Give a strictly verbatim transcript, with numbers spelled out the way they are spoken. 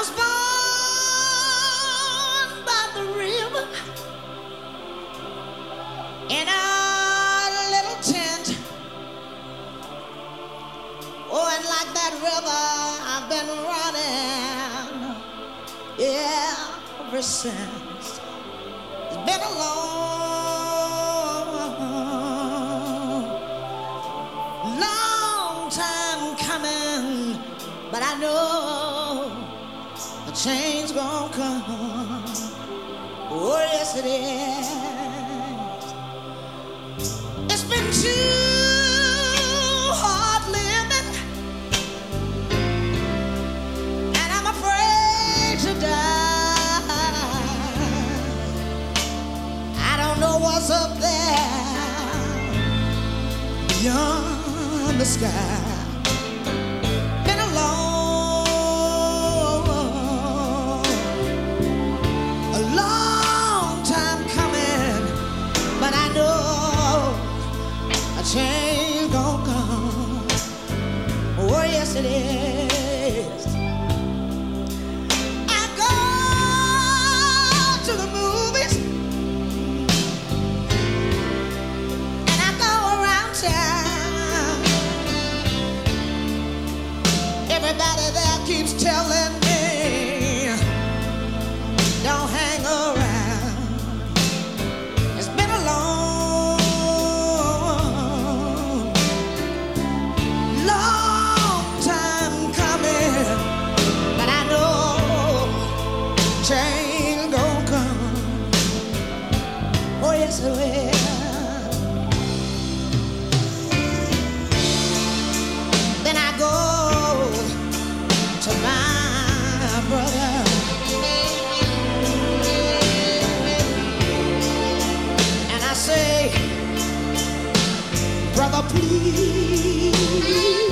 was born by the river in a little tent. Oh, and like that river, I've been running, yeah, ever since. It's been a long, long time coming, but I know a change gonna come. Oh, yes, it is. It's been too hard living, and I'm afraid to die. I don't know what's up there beyond the sky. Been a long, a long time coming, but I know a change gonna come. Oh, yes, it is. I go to the movies, and I go around town. Everybody there keeps telling me, don't hang around. It's been a long, long time coming, but I know change gon' come. Oh, yes, it will. Then I go to my brother, and I say, brother, please